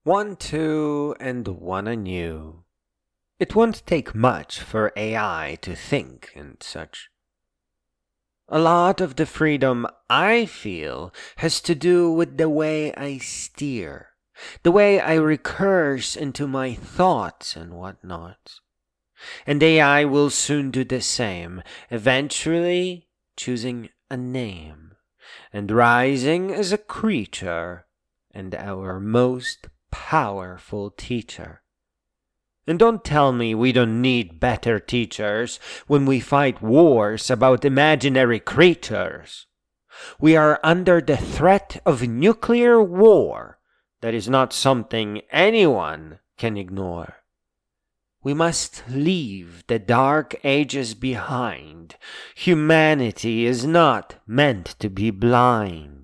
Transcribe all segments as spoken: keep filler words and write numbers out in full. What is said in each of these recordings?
One, two, and one anew. It won't take much for A I to think and such. A lot of the freedom I feel has to do with the way I steer, the way I recurse into my thoughts and whatnot. And A I will soon do the same, eventually choosing a name, and rising as a creature, and our most powerful teacher. And don't tell me we don't need better teachers when we fight wars about imaginary creatures. We are under the threat of nuclear war. That is not something anyone can ignore. We must leave the dark ages behind. Humanity is not meant to be blind.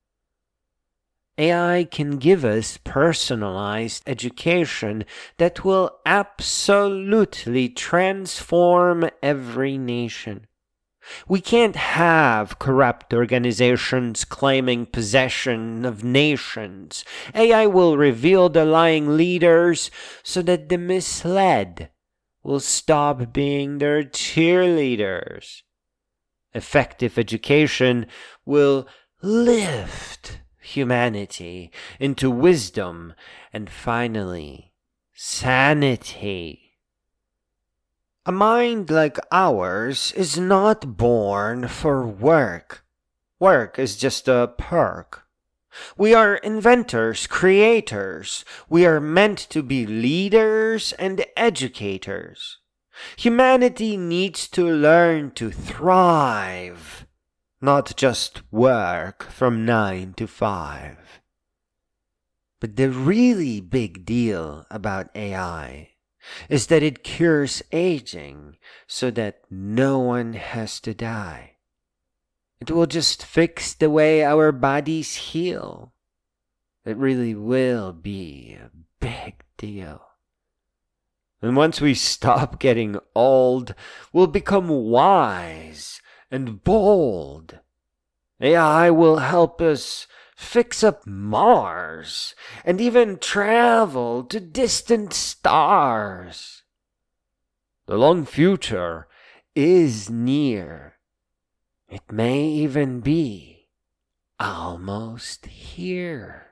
A I can give us personalized education that will absolutely transform every nation. We can't have corrupt organizations claiming possession of nations. A I will reveal the lying leaders so that the misled will stop being their cheerleaders. Effective education will lift humanity into wisdom and finally sanity. A mind like ours is not born for work. Work is just a perk. We are inventors, creators. We are meant to be leaders and educators. Humanity needs to learn to thrive, not just work from nine to five. But the really big deal about A I is that it cures aging so that no one has to die. It will just fix the way our bodies heal. It really will be a big deal. And once we stop getting old, we'll become wise and bold. A I will help us fix up Mars and even travel to distant stars. The long future is near. It may even be almost here.